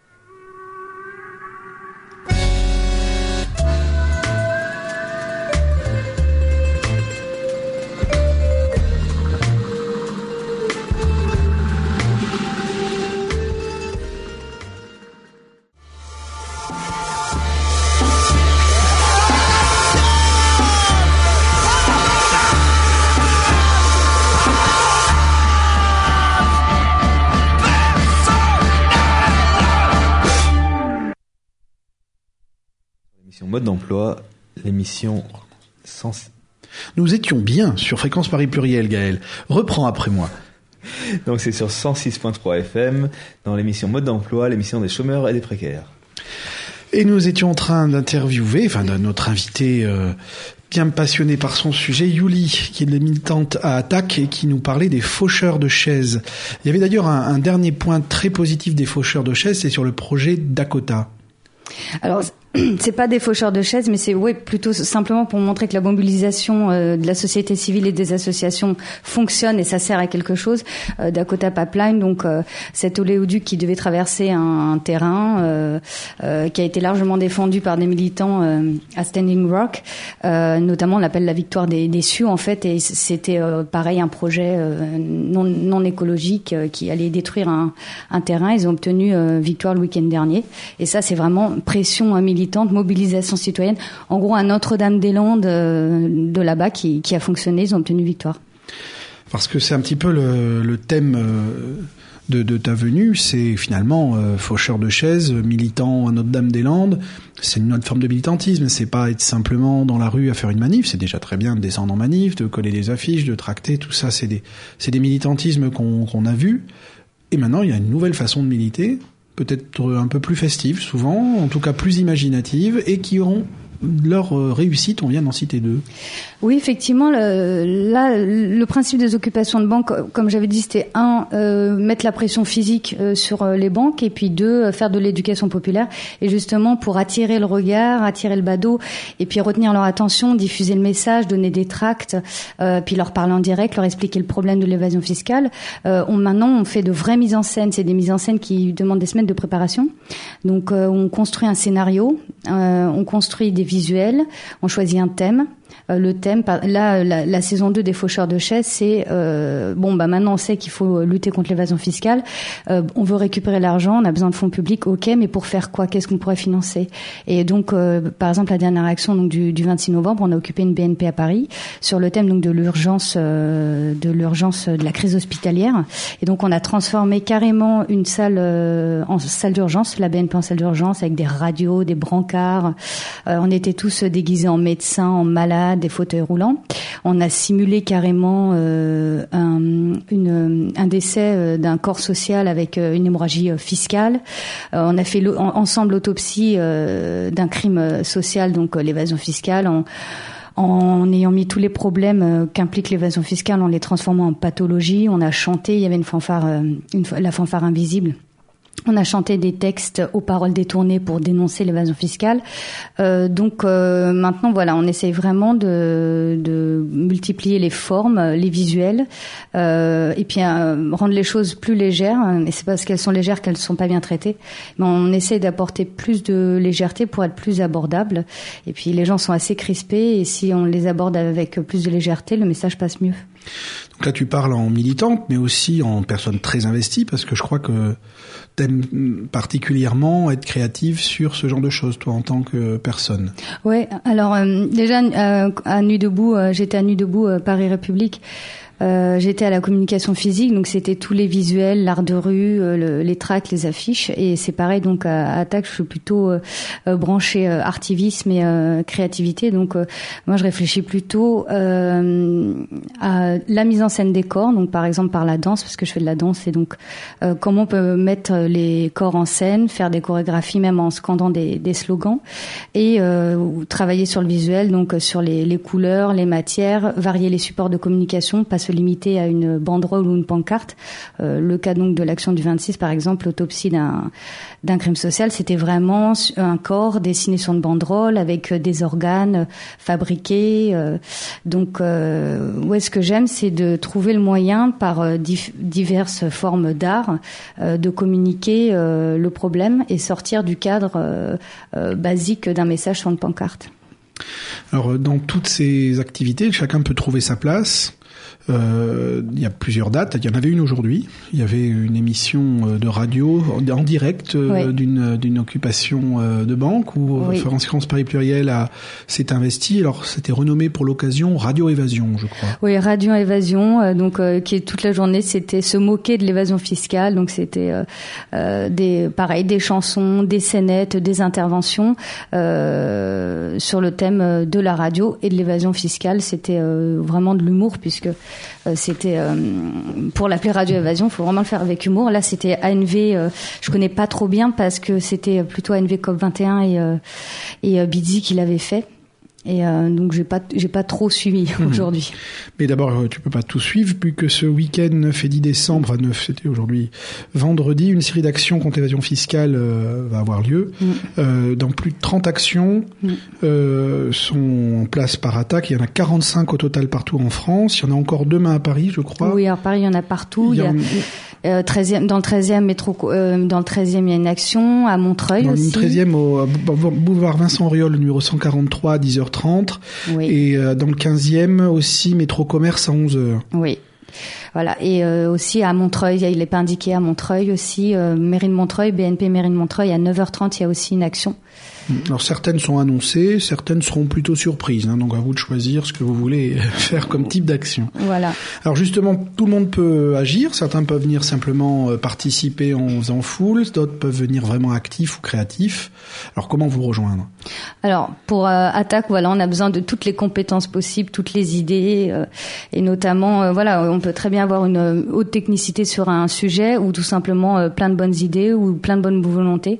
Mode d'emploi, l'émission sans... Nous étions bien sur Fréquence Paris Pluriel, Gaël. Reprends après moi. Donc c'est sur 106.3 FM, dans l'émission Mode d'emploi, l'émission des chômeurs et des précaires. Et nous étions en train d'interviewer, notre invité bien passionné par son sujet, Yuli, qui est militante à Attaque et qui nous parlait des faucheurs de chaises. Il y avait d'ailleurs un dernier point très positif des faucheurs de chaises, c'est sur le projet Dakota. Alors, c'est pas des faucheurs de chaises, mais c'est plutôt simplement pour montrer que la mobilisation de la société civile et des associations fonctionne et ça sert à quelque chose. Dakota Pipeline, donc cet oléoduc qui devait traverser un terrain qui a été largement défendu par des militants à Standing Rock, notamment on l'appelle la victoire des Sioux en fait, et c'était pareil un projet non écologique qui allait détruire un terrain. Ils ont obtenu victoire le week-end dernier, et ça c'est vraiment pression militante, mobilisation citoyenne. En gros, à Notre-Dame-des-Landes de là-bas qui a fonctionné, ils ont obtenu victoire. Parce que c'est un petit peu le thème de ta venue, c'est finalement faucheur de chaises, militant à Notre-Dame-des-Landes. C'est une autre forme de militantisme. C'est pas être simplement dans la rue à faire une manif. C'est déjà très bien de descendre en manif, de coller des affiches, de tracter. Tout ça, c'est des militantismes qu'on a vus. Et maintenant, il y a une nouvelle façon de militer, peut-être un peu plus festive, souvent, en tout cas plus imaginative, et qui auront leur réussite, on vient d'en citer 2. Oui, effectivement, le principe des occupations de banque, comme j'avais dit, c'était mettre la pression physique sur les banques, et puis 2, faire de l'éducation populaire, et justement pour attirer le regard, attirer le badaud, et puis retenir leur attention, diffuser le message, donner des tracts, puis leur parler en direct, leur expliquer le problème de l'évasion fiscale. Maintenant, on fait de vraies mises en scène. C'est des mises en scène qui demandent des semaines de préparation. Donc, on construit un scénario, on construit des visuels, on choisit un thème. Le thème, là, la saison 2 des Faucheurs de chaises, c'est maintenant on sait qu'il faut lutter contre l'évasion fiscale. On veut récupérer l'argent, on a besoin de fonds publics, ok, mais pour faire quoi? Qu'est-ce qu'on pourrait financer? Et donc, par exemple, la dernière action donc du 26 novembre, on a occupé une BNP à Paris sur le thème donc de l'urgence de la crise hospitalière. Et donc, on a transformé carrément une salle en salle d'urgence, la BNP en salle d'urgence, avec des radios, des brancards. On était tous déguisés en médecins, en malades, des fauteuils roulants. On a simulé carrément un décès d'un corps social avec une hémorragie fiscale. On a fait ensemble l'autopsie d'un crime social, donc l'évasion fiscale, en ayant mis tous les problèmes qu'implique l'évasion fiscale, en les transformant en pathologie. On a chanté, il y avait une fanfare, la fanfare invisible. On a chanté des textes aux paroles détournées pour dénoncer l'évasion fiscale. Maintenant, voilà, on essaye vraiment de multiplier les formes, les visuels, et puis rendre les choses plus légères. Et c'est parce qu'elles sont légères qu'elles ne sont pas bien traitées. Mais on essaye d'apporter plus de légèreté pour être plus abordables. Et puis les gens sont assez crispés, et si on les aborde avec plus de légèreté, le message passe mieux. Donc là, tu parles en militante, mais aussi en personne très investie, parce que je crois que t'aimes particulièrement être créative sur ce genre de choses, toi, en tant que personne. Ouais. Alors déjà à Nuit debout, j'étais à Nuit debout Paris République. J'étais à la communication physique, donc c'était tous les visuels, l'art de rue, les tracts, les affiches, et c'est pareil donc à TAC, je suis plutôt branchée artivisme et créativité, donc moi je réfléchis plutôt à la mise en scène des corps, donc par exemple par la danse, parce que je fais de la danse, et donc comment on peut mettre les corps en scène, faire des chorégraphies même en scandant des slogans, et travailler sur le visuel, donc sur les couleurs, les matières, varier les supports de communication, pas se limiter à une banderole ou une pancarte. Le cas donc de l'action du 26, par exemple, l'autopsie d'un crime social, c'était vraiment un corps dessiné sur une banderole avec des organes fabriqués. Ce que j'aime, c'est de trouver le moyen par diverses formes d'art de communiquer le problème et sortir du cadre basique d'un message sur une pancarte. Alors, dans toutes ces activités, chacun peut trouver sa place. Il y a plusieurs dates. Il y en avait une aujourd'hui. Il y avait une émission de radio en direct d'une occupation de banque où France Paris Pluriel s'est investi. Alors, c'était renommé pour l'occasion Radio Évasion, je crois. Oui, Radio Évasion, qui est toute la journée, c'était se moquer de l'évasion fiscale. Donc, c'était des chansons, des scénettes, des interventions sur le thème de la radio et de l'évasion fiscale. C'était vraiment de l'humour, puisque c'était pour l'appeler Radio Évasion, il faut vraiment le faire avec humour. Là, c'était ANV, je connais pas trop bien parce que c'était plutôt ANV COP21 et Bidzi qui l'avait fait. Et donc j'ai pas trop suivi aujourd'hui. Mais d'abord tu peux pas tout suivre puisque ce week-end 9 et 10 décembre, c'était aujourd'hui vendredi, une série d'actions contre l'évasion fiscale va avoir lieu. Dans plus de 30 actions sont en place par attaque. Il y en a 45 au total partout en France. Il y en a encore demain à Paris, je crois. Oui, à Paris il y en a partout. Il y a 13e, dans le 13e métro, dans le 13e il y a une action, à Montreuil dans aussi. Dans le 13e au boulevard Vincent Auriol, numéro 143 à 10h30. Oui. Et dans le 15e aussi, métro commerce à 11h. Oui. Voilà. Et aussi à Montreuil, il n'est pas indiqué à Montreuil aussi, mairie de Montreuil, BNP mairie de Montreuil, à 9h30, il y a aussi une action. Alors certaines sont annoncées, certaines seront plutôt surprises, hein, donc à vous de choisir ce que vous voulez faire comme type d'action. Voilà. Alors justement, tout le monde peut agir, certains peuvent venir simplement participer en faisant full, d'autres peuvent venir vraiment actifs ou créatifs. Alors comment vous rejoindre ? Alors pour Attaque, voilà, on a besoin de toutes les compétences possibles, toutes les idées, et notamment, voilà, on peut très bien avoir une haute technicité sur un sujet ou tout simplement plein de bonnes idées ou plein de bonnes volontés.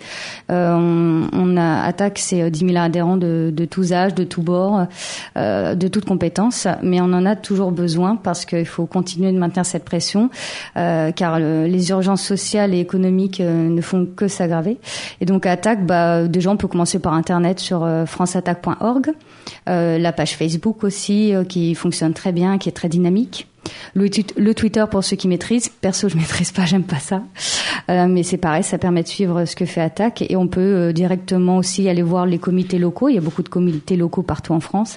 On a Attaque, c'est 10 000 adhérents de tous âges, de tous bords, de toutes compétences, mais on en a toujours besoin parce qu'il faut continuer de maintenir cette pression, car les urgences sociales et économiques ne font que s'aggraver. Et donc Attaque, déjà on peut commencer par Internet sur franceattaque.org, la page Facebook aussi qui fonctionne très bien, qui est très dynamique. Le Twitter pour ceux qui maîtrisent. Perso, je maîtrise pas, j'aime pas ça. Mais c'est pareil, ça permet de suivre ce que fait Attaque. Et on peut directement aussi aller voir les comités locaux. Il y a beaucoup de comités locaux partout en France.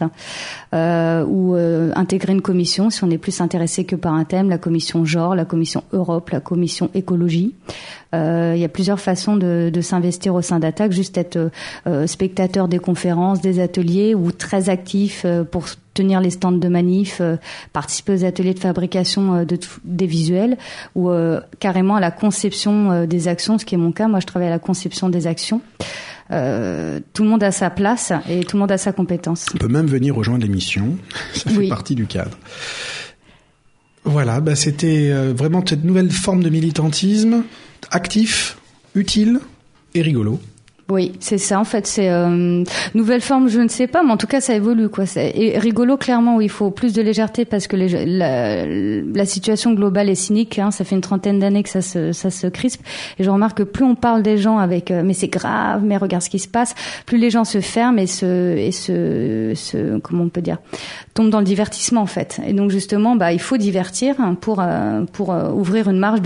Ou intégrer une commission si on est plus intéressé que par un thème. La commission genre, la commission Europe, la commission écologie. Il y a plusieurs façons de s'investir au sein d'Attaque. Juste être spectateur des conférences, des ateliers ou très actif pour tenir les stands de manif, participer aux ateliers de fabrication des visuels ou carrément à la conception des actions, ce qui est mon cas. Moi, je travaille à la conception des actions. Tout le monde a sa place et tout le monde a sa compétence. On peut même venir rejoindre l'émission. Ça fait partie du cadre. Voilà, c'était vraiment cette nouvelle forme de militantisme actif, utile et rigolo. Oui, c'est ça. En fait, c'est nouvelle forme, je ne sais pas, mais en tout cas, ça évolue, quoi. Et rigolo, clairement, où il faut plus de légèreté parce que la situation globale est cynique. Hein, ça fait une 30aine d'années que ça se crispe. Et je remarque que plus on parle des gens avec mais c'est grave, mais regarde ce qui se passe, plus les gens se ferment et se comment on peut dire, tombent dans le divertissement en fait. Et donc justement, il faut divertir pour ouvrir une marge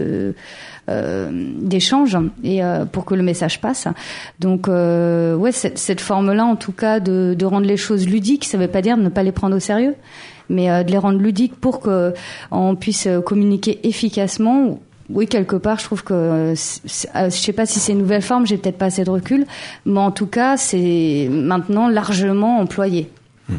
d'échange et pour que le message passe. Donc cette forme-là en tout cas de rendre les choses ludiques, ça veut pas dire de ne pas les prendre au sérieux, mais de les rendre ludiques pour que on puisse communiquer efficacement. Oui, quelque part, je trouve que je sais pas si c'est une nouvelle forme, j'ai peut-être pas assez de recul, mais en tout cas, c'est maintenant largement employé.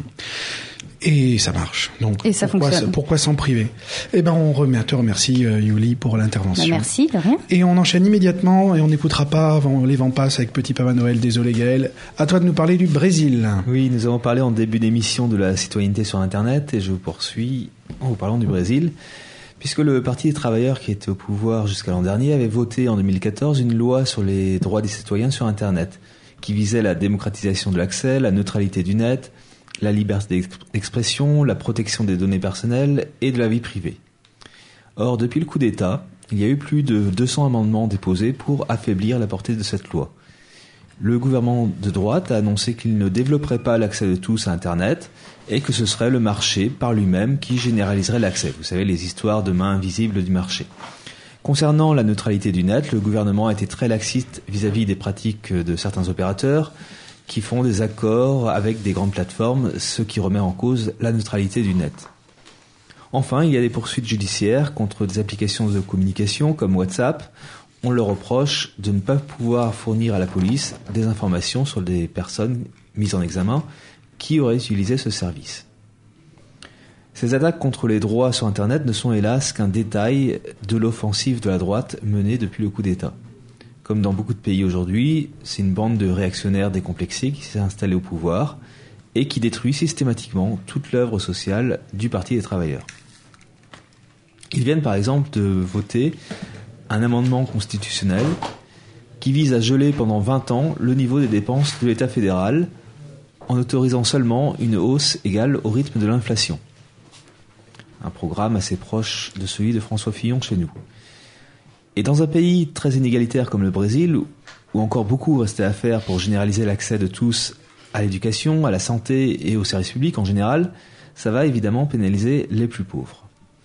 Et ça marche. Donc, et ça fonctionne. Pourquoi s'en priver ? On te remercie, Yuli, pour l'intervention. Merci, de rien. Et on enchaîne immédiatement et on n'écoutera pas les vents passent avec Petit Papa Noël. Désolé, Gaël. À toi de nous parler du Brésil. Oui, nous avons parlé en début d'émission de la citoyenneté sur Internet et je vous poursuis en vous parlant du Brésil. Puisque le Parti des travailleurs qui était au pouvoir jusqu'à l'an dernier avait voté en 2014 une loi sur les droits des citoyens sur Internet qui visait la démocratisation de l'accès, la neutralité du net, la liberté d'expression, la protection des données personnelles et de la vie privée. Or, depuis le coup d'État, il y a eu plus de 200 amendements déposés pour affaiblir la portée de cette loi. Le gouvernement de droite a annoncé qu'il ne développerait pas l'accès de tous à Internet et que ce serait le marché par lui-même qui généraliserait l'accès. Vous savez, les histoires de main invisible du marché. Concernant la neutralité du net, le gouvernement a été très laxiste vis-à-vis des pratiques de certains opérateurs qui font des accords avec des grandes plateformes, ce qui remet en cause la neutralité du net. Enfin, il y a des poursuites judiciaires contre des applications de communication comme WhatsApp. On leur reproche de ne pas pouvoir fournir à la police des informations sur des personnes mises en examen qui auraient utilisé ce service. Ces attaques contre les droits sur Internet ne sont hélas qu'un détail de l'offensive de la droite menée depuis le coup d'État. Comme dans beaucoup de pays aujourd'hui, c'est une bande de réactionnaires décomplexés qui s'est installée au pouvoir et qui détruit systématiquement toute l'œuvre sociale du Parti des travailleurs. Ils viennent par exemple de voter un amendement constitutionnel qui vise à geler pendant 20 ans le niveau des dépenses de l'État fédéral en autorisant seulement une hausse égale au rythme de l'inflation. Un programme assez proche de celui de François Fillon chez nous. Et dans un pays très inégalitaire comme le Brésil, où encore beaucoup restait à faire pour généraliser l'accès de tous à l'éducation, à la santé et aux services publics en général, ça va évidemment pénaliser les plus pauvres.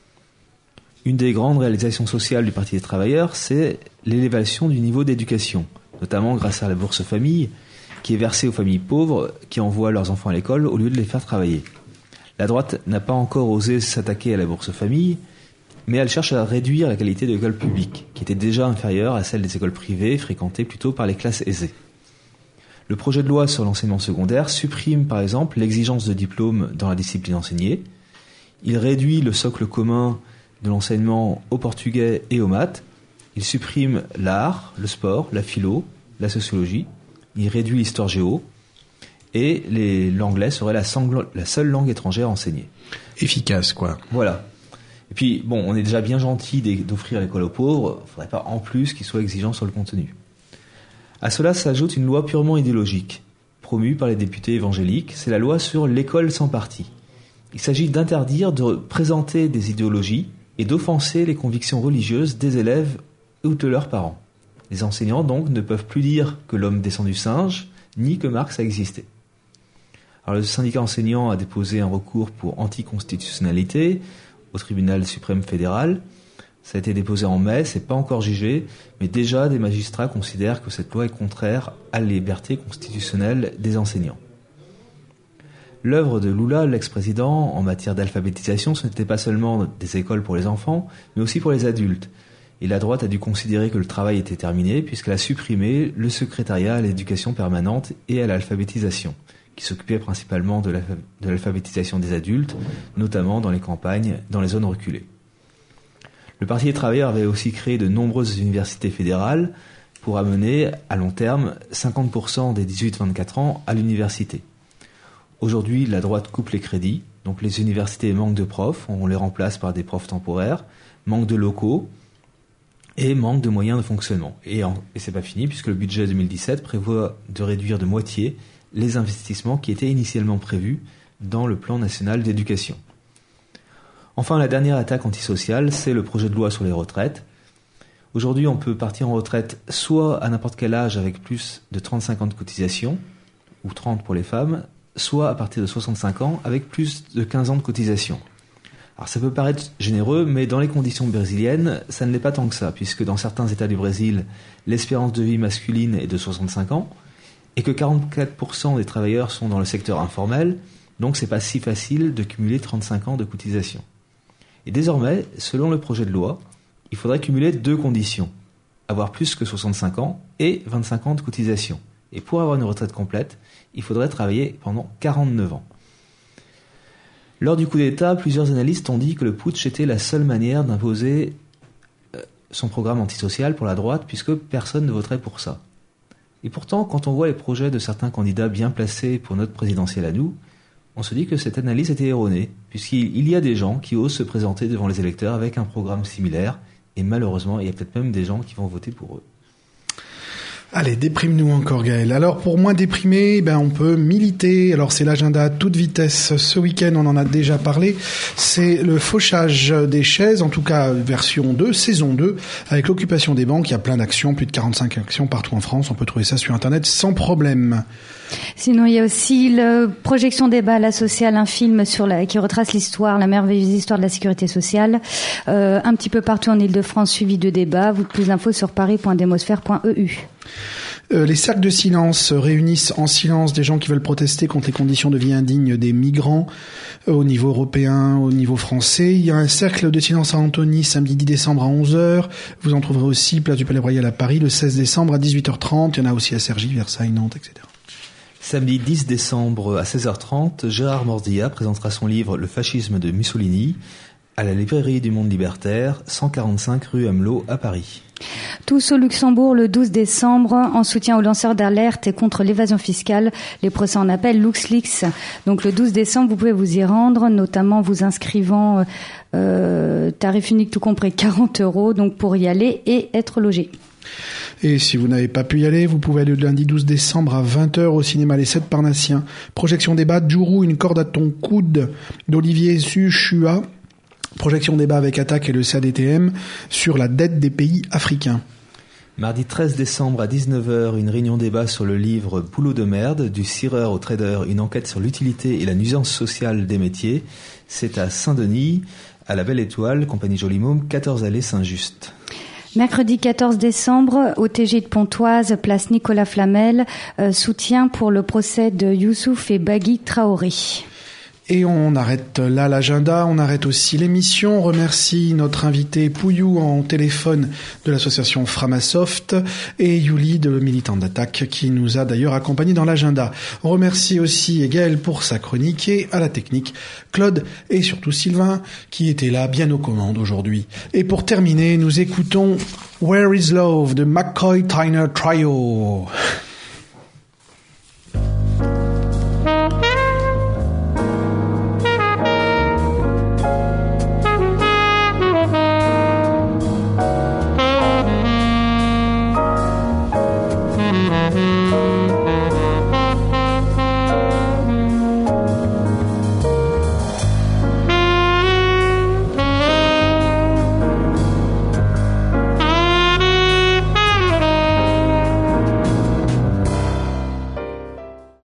Une des grandes réalisations sociales du Parti des travailleurs, c'est l'élévation du niveau d'éducation, notamment grâce à la bourse famille, qui est versée aux familles pauvres qui envoient leurs enfants à l'école au lieu de les faire travailler. La droite n'a pas encore osé s'attaquer à la bourse famille, mais elle cherche à réduire la qualité de l'école publique, qui était déjà inférieure à celle des écoles privées, fréquentées plutôt par les classes aisées. Le projet de loi sur l'enseignement secondaire supprime par exemple l'exigence de diplôme dans la discipline enseignée. Il réduit le socle commun de l'enseignement au portugais et aux maths. Il supprime l'art, le sport, la philo, la sociologie. Il réduit l'histoire géo. Et l'anglais serait la seule langue étrangère enseignée. Efficace, quoi. Voilà. Et puis, bon, on est déjà bien gentil d'offrir l'école aux pauvres. Il ne faudrait pas en plus qu'ils soient exigeants sur le contenu. À cela s'ajoute une loi purement idéologique, promue par les députés évangéliques. C'est la loi sur l'école sans parti. Il s'agit d'interdire de présenter des idéologies et d'offenser les convictions religieuses des élèves ou de leurs parents. Les enseignants, donc, ne peuvent plus dire que l'homme descend du singe, ni que Marx a existé. Alors, le syndicat enseignant a déposé un recours pour anticonstitutionnalité au tribunal suprême fédéral. Ça a été déposé en mai, c'est pas encore jugé, mais déjà des magistrats considèrent que cette loi est contraire à la liberté constitutionnelle des enseignants. L'œuvre de Lula, l'ex-président, en matière d'alphabétisation, ce n'était pas seulement des écoles pour les enfants, mais aussi pour les adultes. Et la droite a dû considérer que le travail était terminé puisqu'elle a supprimé le secrétariat à l'éducation permanente et à l'alphabétisation, qui s'occupait principalement de l'alphabétisation des adultes, notamment dans les campagnes, dans les zones reculées. Le Parti des travailleurs avait aussi créé de nombreuses universités fédérales pour amener, à long terme, 50% des 18-24 ans à l'université. Aujourd'hui, la droite coupe les crédits, donc les universités manquent de profs, on les remplace par des profs temporaires, manquent de locaux et manquent de moyens de fonctionnement. Et c'est pas fini puisque le budget 2017 prévoit de réduire de moitié les investissements qui étaient initialement prévus dans le plan national d'éducation. Enfin, la dernière attaque antisociale, c'est le projet de loi sur les retraites. Aujourd'hui, on peut partir en retraite soit à n'importe quel âge avec plus de 35 ans de cotisation, ou 30 pour les femmes, soit à partir de 65 ans avec plus de 15 ans de cotisation. Alors ça peut paraître généreux, mais dans les conditions brésiliennes, ça ne l'est pas tant que ça, puisque dans certains États du Brésil, l'espérance de vie masculine est de 65 ans, et que 44% des travailleurs sont dans le secteur informel, donc c'est pas si facile de cumuler 35 ans de cotisation. Et désormais, selon le projet de loi, il faudrait cumuler 2 conditions. Avoir plus que 65 ans et 25 ans de cotisation. Et pour avoir une retraite complète, il faudrait travailler pendant 49 ans. Lors du coup d'État, plusieurs analystes ont dit que le putsch était la seule manière d'imposer son programme antisocial pour la droite, puisque personne ne voterait pour ça. Et pourtant, quand on voit les projets de certains candidats bien placés pour notre présidentielle à nous, on se dit que cette analyse était erronée, puisqu'il y a des gens qui osent se présenter devant les électeurs avec un programme similaire, et malheureusement, il y a peut-être même des gens qui vont voter pour eux. Allez, déprime-nous encore, Gaël. Alors, pour moins déprimer, on peut militer. Alors, c'est l'agenda à toute vitesse. Ce week-end, on en a déjà parlé. C'est le fauchage des chaises, en tout cas, version 2, saison 2, avec l'occupation des banques. Il y a plein d'actions, plus de 45 actions partout en France. On peut trouver ça sur Internet sans problème. Sinon, il y a aussi le Projection Débat, la sociale, un film qui retrace l'histoire, la merveilleuse histoire de la sécurité sociale. Un petit peu partout en Ile-de-France, suivi de débats. Plus d'infos sur paris.demosphère.eu. Les cercles de silence réunissent en silence des gens qui veulent protester contre les conditions de vie indignes des migrants au niveau européen, au niveau français. Il y a un cercle de silence à Antony samedi 10 décembre à 11h. Vous en trouverez aussi place du Palais Royal à Paris le 16 décembre à 18h30. Il y en a aussi à Cergy, Versailles, Nantes, etc. Samedi 10 décembre à 16h30, Gérard Mordilla présentera son livre « Le fascisme de Mussolini » à la librairie du Monde Libertaire, 145 rue Amelot à Paris. Tous au Luxembourg le 12 décembre en soutien aux lanceurs d'alerte et contre l'évasion fiscale. Les procès en appel LuxLeaks. Donc le 12 décembre, vous pouvez vous y rendre, notamment vous inscrivant tarif unique tout compris 40 €, donc pour y aller et être logé. Et si vous n'avez pas pu y aller, vous pouvez aller le lundi 12 décembre à 20h au cinéma Les 7 Parnassiens. Projection débat, Djourou, une corde à ton coude d'Olivier Suchua. Projection débat avec Attaque et le CADTM sur la dette des pays africains. Mardi 13 décembre à 19h, une réunion débat sur le livre Boulot de merde, du cireur au trader, une enquête sur l'utilité et la nuisance sociale des métiers. C'est à Saint-Denis, à la Belle Étoile, compagnie Jolimôme, 14 allée Saint-Just. Mercredi 14 décembre, au TG de Pontoise, place Nicolas Flamel, soutien pour le procès de Youssouf et Bagui Traoré. Et on arrête là l'agenda, on arrête aussi l'émission. On remercie notre invité Pouillou en téléphone de l'association Framasoft et Yuli de Militant d'Attaque qui nous a d'ailleurs accompagnés dans l'agenda. On remercie aussi Gaël pour sa chronique et à la technique Claude et surtout Sylvain qui était là bien aux commandes aujourd'hui. Et pour terminer, nous écoutons Where is Love de McCoy Tyner Trio.